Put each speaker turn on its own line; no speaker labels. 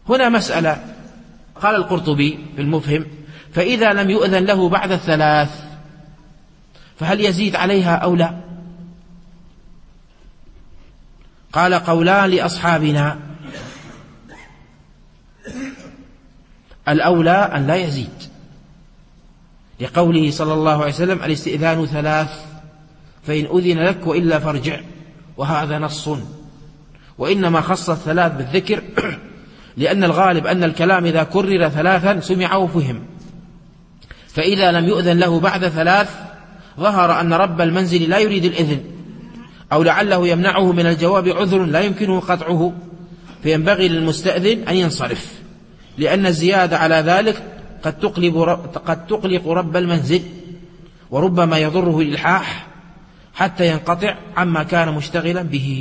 هنا مسألة. قال القرطبي في المفهم: فإذا لم يؤذن له بعد الثلاث فهل يزيد عليها أو لا؟ قال: قولان لأصحابنا، الأولى أن لا يزيد، لقوله صلى الله عليه وسلم: الاستئذان ثلاث، فإن أذن لك وإلا فارجع، وهذا نص. وإنما خص الثلاث بالذكر لأن الغالب أن الكلام إذا كرر ثلاثا سمع وفهم، فإذا لم يؤذن له بعد ثلاث ظهر أن رب المنزل لا يريد الإذن، أو لعله يمنعه من الجواب عذر لا يمكنه قطعه، فينبغي للمستأذن أن ينصرف، لأن الزيادة على ذلك قد تقلق رب المنزل، وربما يضره الإلحاح حتى ينقطع عما كان مشتغلا به.